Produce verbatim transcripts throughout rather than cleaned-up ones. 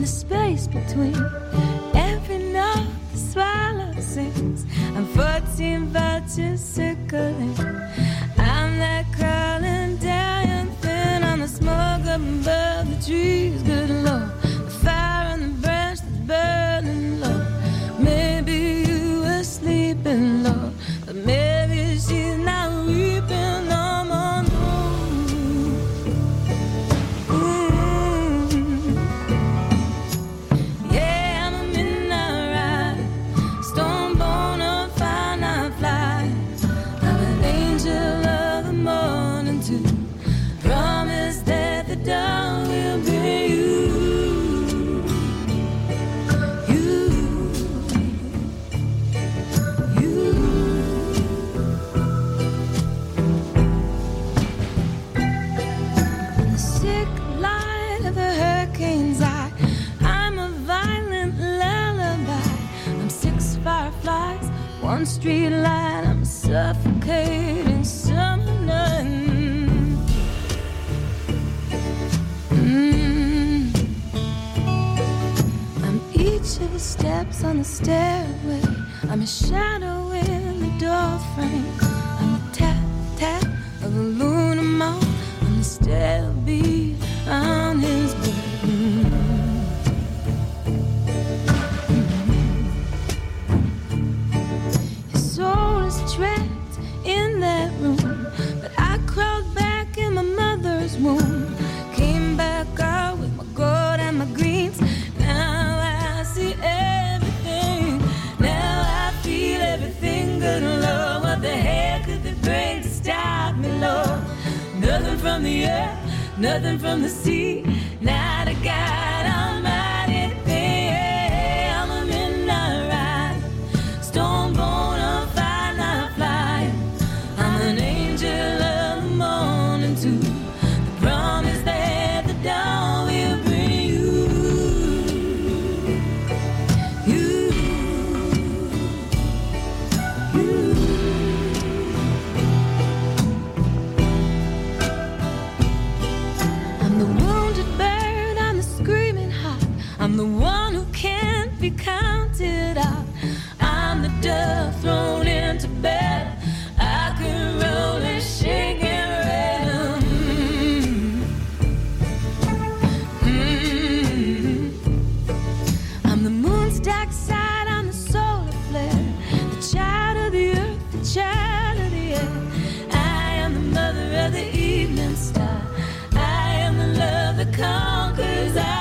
the space between every note the swallow sings. I'm fourteen vultures circling. I'm that crawling down thin on the smoke up above the trees. Good Lord, the fire on the branch that's burning low. Maybe you were sleeping, Lord, but maybe she's not weeping no more. Down will be you, you, you. In the sick light of the hurricane's eye, I'm a violent lullaby. I'm six fireflies, one street light. I'm a suffocating summer night. Each of the steps on the stairway, I'm a shadow in the doorframe. I'm the tap, tap of a lunar moth on the stale beat on his brain. His soul is trapped in that room, but I crawled back in my mother's womb. Came back out with my gold and my greens. Everything, now I feel everything. Good Lord, what the hell could they bring to stop me, Lord? Nothing from the earth, nothing from the sea, not a God Almighty thing. I'm a midnight rider, stone born on fire, not flying. I'm an angel of the morning too. The promise that the dawn will bring. I'm the one who can't be counted out. I'm the dove thrown into bed. I can roll and shake and rattle. Mm-hmm. I'm the moon's dark side. I'm the solar flare, the child of the earth, the child of the air. I am the mother of the evening star. I am the love that conquers all.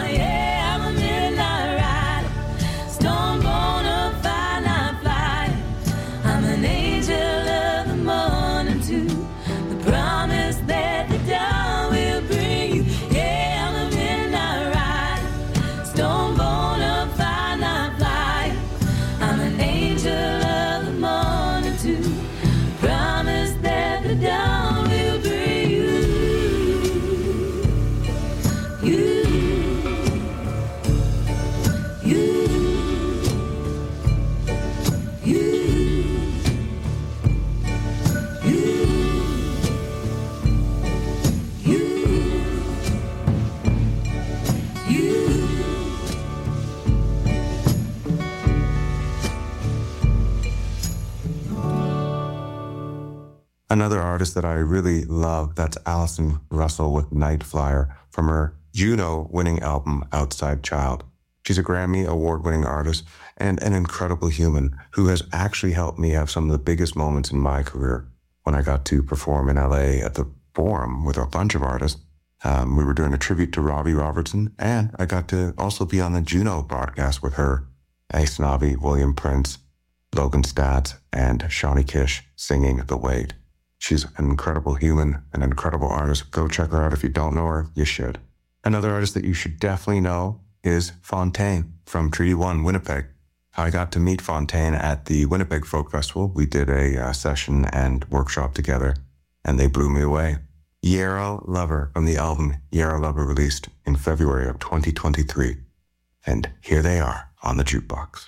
Another artist that I really love, that's Allison Russell with Night Flyer from her Juno-winning album, Outside Child. She's a Grammy award-winning artist and an incredible human who has actually helped me have some of the biggest moments in my career. When I got to perform in L A at the Forum with a bunch of artists, um, we were doing a tribute to Robbie Robertson, and I got to also be on the Juno broadcast with her, Ace Navi, William Prince, Logan Stats, and Shawnee Kish singing The Wait. She's an incredible human, an incredible artist. Go check her out. If you don't know her, you should. Another artist that you should definitely know is Fontaine from Treaty One, Winnipeg. I got to meet Fontaine at the Winnipeg Folk Festival. We did a uh, session and workshop together, and they blew me away. Yarrow Lover from the album Yarrow Lover, released in February of twenty twenty-three. And here they are on the jukebox.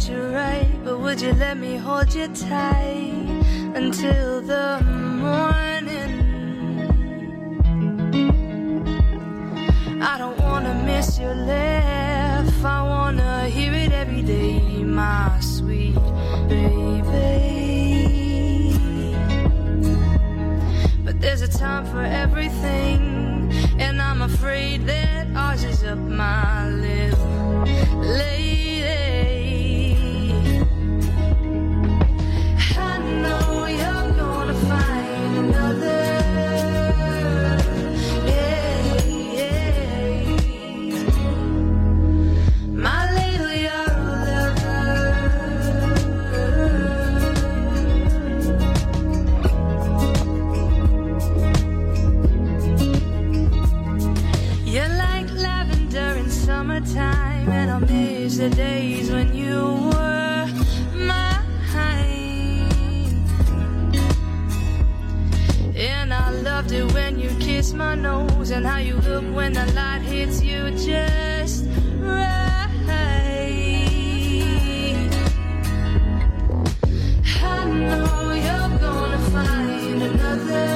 you right, but would you let me hold you tight until the morning? I don't wanna miss your laugh, I wanna hear it every day, my sweet baby. But there's a time for everything, and I'm afraid that ours is up my little lady. I know you're gonna find another. Time, and I'll miss the days when you were mine. And I loved it when you kissed my nose, and how you look when the light hits you just right. I know you're gonna find another.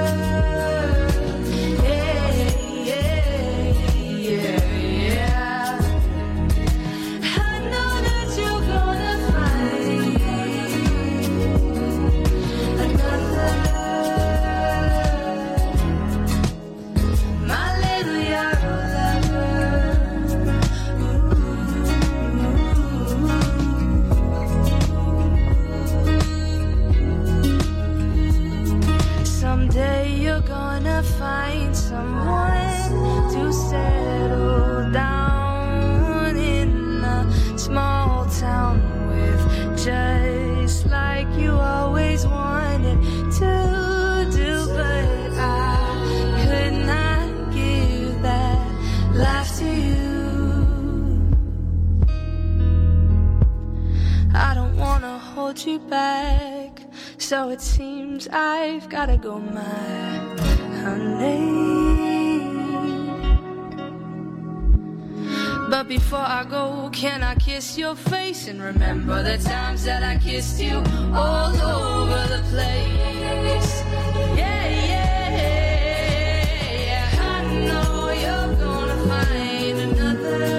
Find someone to settle down in a small town with, just like you always wanted to do. But I could not give that life to you. I don't wanna hold you back, so it seems I've gotta go, my honey. But before I go, can I kiss your face and remember the times that I kissed you all over the place? Yeah, yeah, yeah. I know you're gonna find another.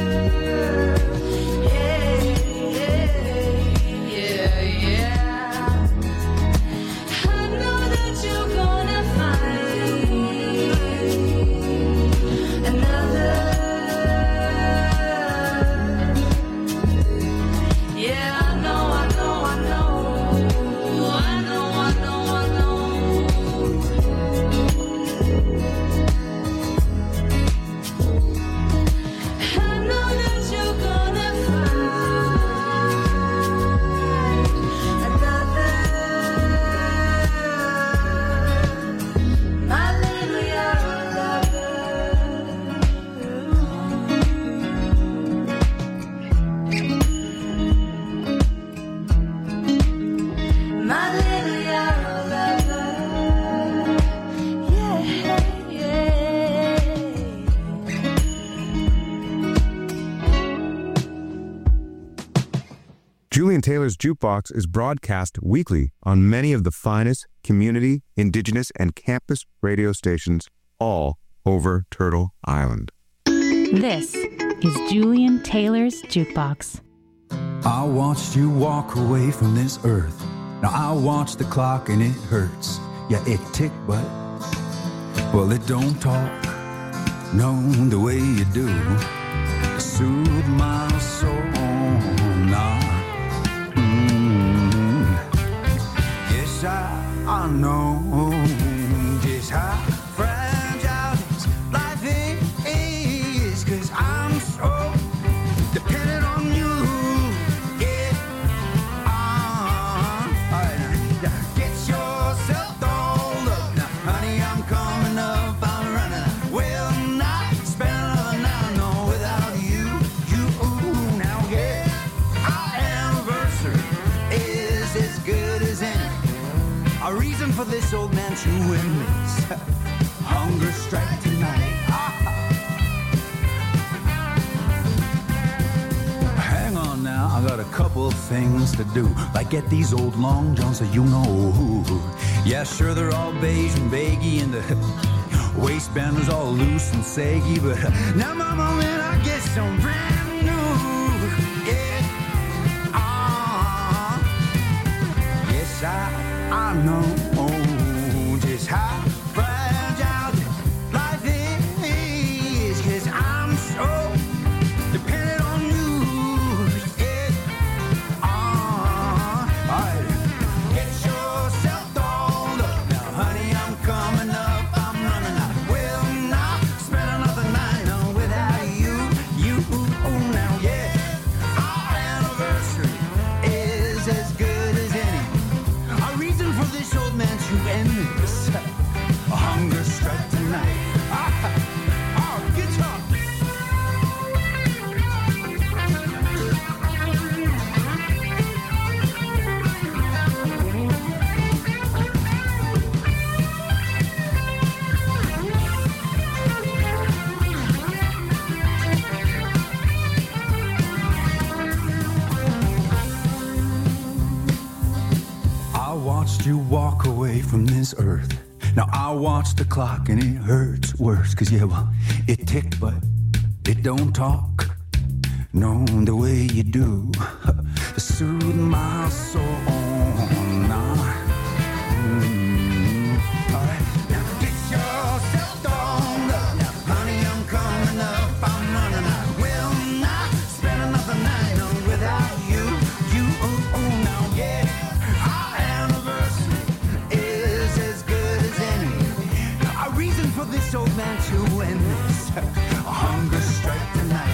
Julian Taylor's Jukebox is broadcast weekly on many of the finest community, indigenous, and campus radio stations all over Turtle Island. This is Julian Taylor's Jukebox. I watched you walk away from this earth. Now I watch the clock and it hurts. Yeah, it tick, but, well, it don't talk. No, the way you do. Soothe my soul now. I, I know just how fragile this life is, 'cause I'm so dependent on you. Yeah, uh, uh, get yourself dolled up now, honey. I'm coming up, I'm running. I will not spend another night, no, without you. You now, yeah, our anniversary is as good as any. A reason for this old man to witness. Hunger strike tonight. Ah. Hang on now, I got a couple things to do, like get these old long johns that you know who. Yeah, sure, they're all beige and baggy, and the waistband is all loose and saggy, but now, mama, when I get some brand new, yeah, ah, yes, I, I know just how fragile life is, 'cause I'm so dependent on you, yeah, ah, all right, get yourself dolled up, now, honey, I'm coming up, I'm running out, will not spend another night on without you, you, oh, now, yeah, our anniversary is as good as any, a reason for this old man to end this, a hunger strike tonight, ah, oh, guitar. I watched you walk away from this earth. Now I watch the clock and it hurts worse. 'Cause yeah, well, it tick but it don't talk. No, the way you do soothe my soul. Nah. Mm. All right. Now get yourself dolled up. Now, honey, I'm coming up. I'm running out. Will not spend another night on without you. You, oh, oh, now, yeah. Our anniversary is as good as any. A reason for this old man to end this. A hunger strike tonight.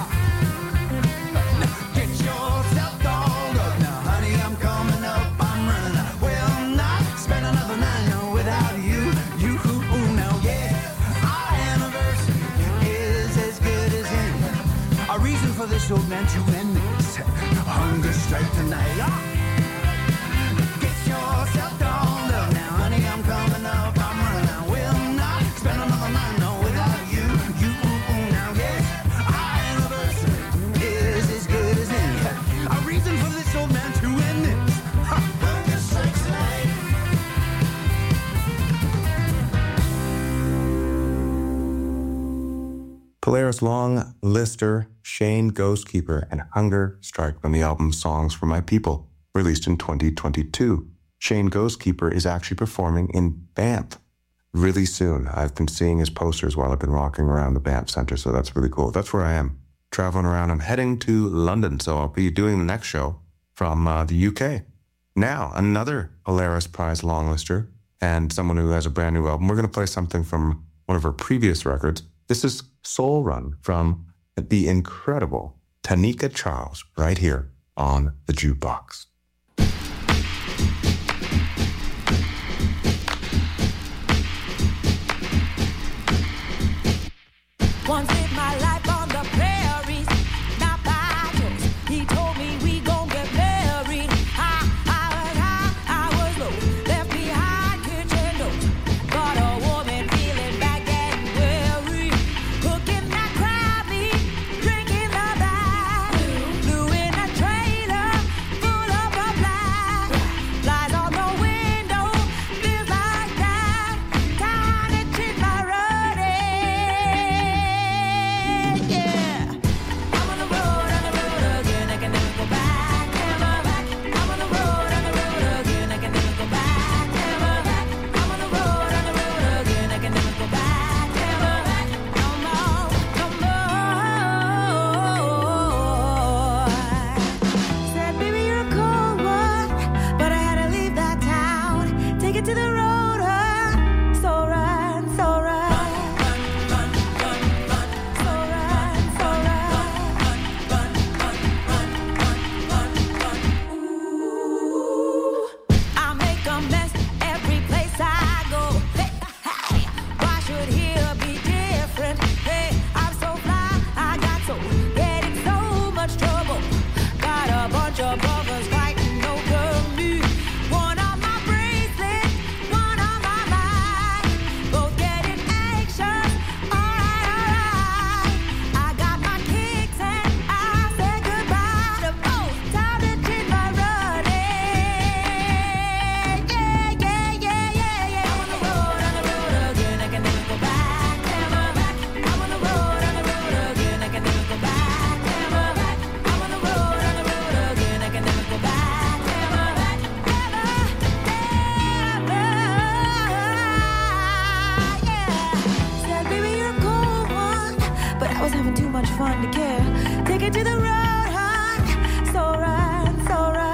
Now get yourself dolled up. Now, honey, I'm coming up. I'm running out. Will not spend another night on without you. You, oh, now, yeah. Our anniversary is as good as any. A reason for this old man to end this. A hunger strike tonight. Ah! Get yourself dolled up. Now, honey, I'm coming up. I'm running out. Will not spend another night no without you. You, oh, now, yes. Our anniversary is as good as any. A reason for this old man to end this. Ha! Hunger strike tonight. Polaris Long, Lister, Shane Ghostkeeper, and Hunger Strike from the album Songs for My People, released in twenty twenty-two. Shane Ghostkeeper is actually performing in Banff really soon. I've been seeing his posters while I've been walking around the Banff Center, so that's really cool. That's where I am, traveling around. I'm heading to London, so I'll be doing the next show from uh, the U K. Now, another Polaris Prize longlister and someone who has a brand new album. We're going to play something from one of her previous records. This is Soul Run from the incredible Tanika Charles right here on the Jukebox. Once lived my life on the prairies, not by choice. He told me we gon' get married. I, I was high, I was low, left behind kitchen doors. Got a woman feeling back and weary, cooking that crab meat, drinking the bag. Flew in a trailer full of I was having too much fun to care. Take it to the road, hon. So right, so right.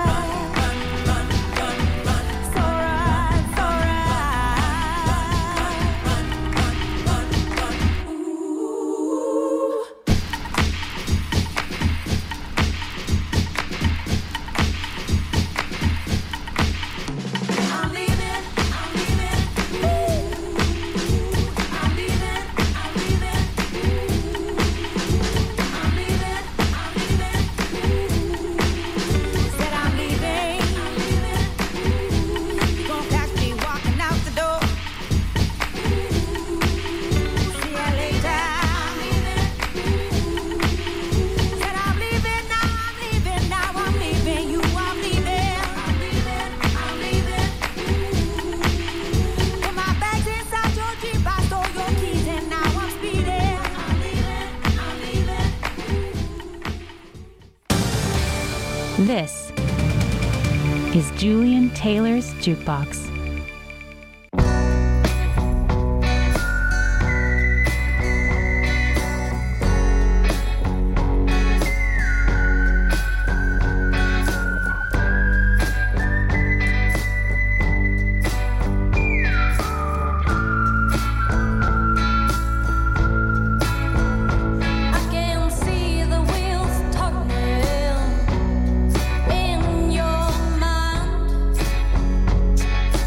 This is Julian Taylor's Jukebox. In your mind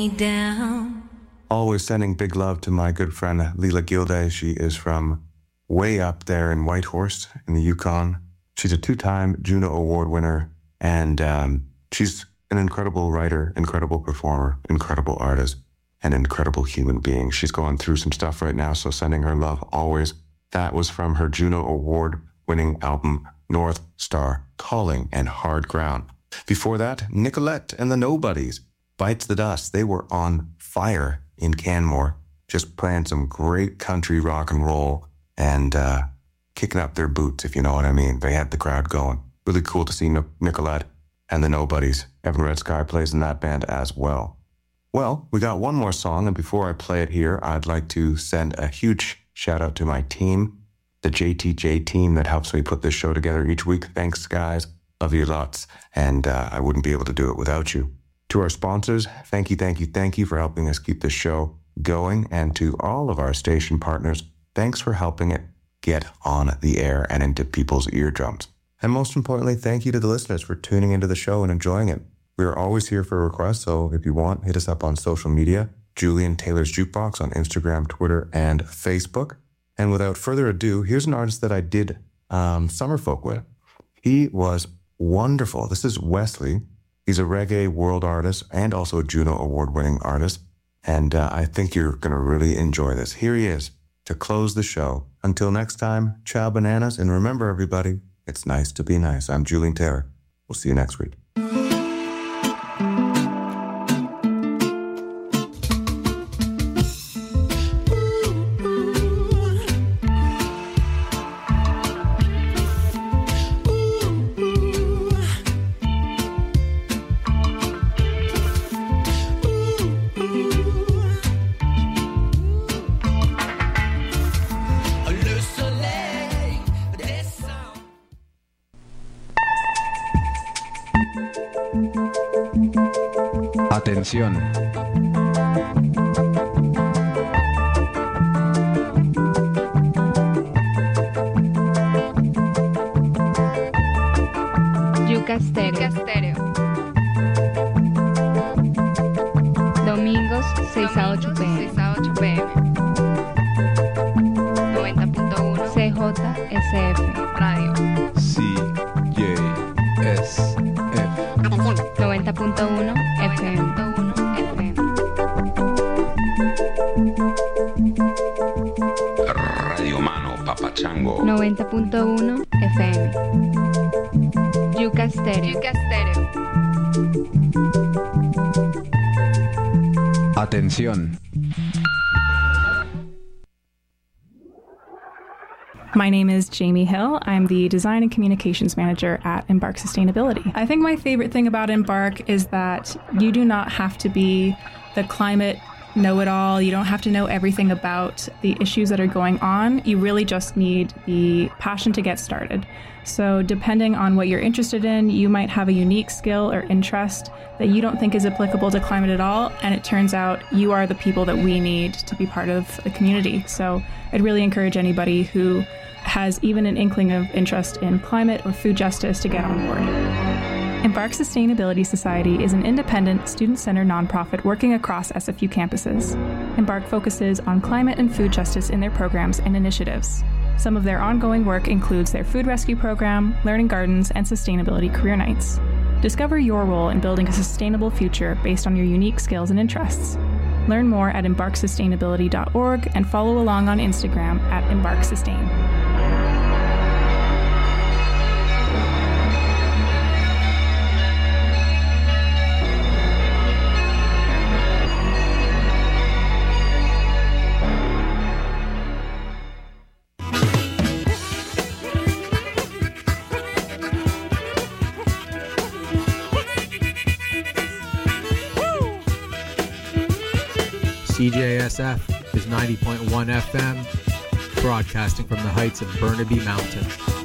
me down. Always sending big love to my good friend Leela Gilday. She is from way up there in Whitehorse in the Yukon. She's a two-time Juno Award winner, and um, she's an incredible writer, incredible performer, incredible artist, and incredible human being. She's going through some stuff right now, so sending her love always. That was from her Juno Award-winning album, North Star Calling and Hard Ground. Before that, Nicolette and the Nobodies, Bites the Dust. They were on fire in Canmore, just playing some great country rock and roll and uh, kicking up their boots, if you know what I mean. They had the crowd going. Really cool to see Nicolette and the Nobodies. Evan Red Sky plays in that band as well. Well, we got one more song, and before I play it here, I'd like to send a huge shout out to my team, the J T J team that helps me put this show together each week. Thanks, guys. Love you lots. And uh, I wouldn't be able to do it without you. To our sponsors, thank you, thank you, thank you for helping us keep this show going. And to all of our station partners, thanks for helping it get on the air and into people's eardrums. And most importantly, thank you to the listeners for tuning into the show and enjoying it. We are always here for requests, so if you want, hit us up on social media, Julian Taylor's Jukebox on Instagram, Twitter, and Facebook. And without further ado, here's an artist that I did um, Summerfolk with. He was wonderful. This is Wesley. He's a reggae world artist and also a Juno Award-winning artist. And uh, I think you're going to really enjoy this. Here he is to close the show. Until next time, ciao bananas. And remember, everybody, it's nice to be nice. I'm Julian Taylor. We'll see you next week. Atención. Yuca Stereo. Domingos seis a ocho p m noventa punto uno C J S F Radio. C J S F noventa punto uno F M. Radio Mano Papachango noventa punto uno F M. Yuca Stereo. Yuca Stereo. Atención. My name is Jamie Hill. I'm the Design and Communications Manager at Embark Sustainability. I think my favorite thing about Embark is that you do not have to be the climate know-it-all. You don't have to know everything about the issues that are going on. You really just need the passion to get started. So depending on what you're interested in, you might have a unique skill or interest that you don't think is applicable to climate at all, and it turns out you are the people that we need to be part of the community. So I'd really encourage anybody who has even an inkling of interest in climate or food justice to get on board. Embark Sustainability Society is an independent, student-centered nonprofit working across S F U campuses. Embark focuses on climate and food justice in their programs and initiatives. Some of their ongoing work includes their food rescue program, learning gardens, and sustainability career nights. Discover your role in building a sustainable future based on your unique skills and interests. Learn more at embark sustainability dot org and follow along on Instagram at embark sustain. C J S F is ninety point one F M, broadcasting from the heights of Burnaby Mountain.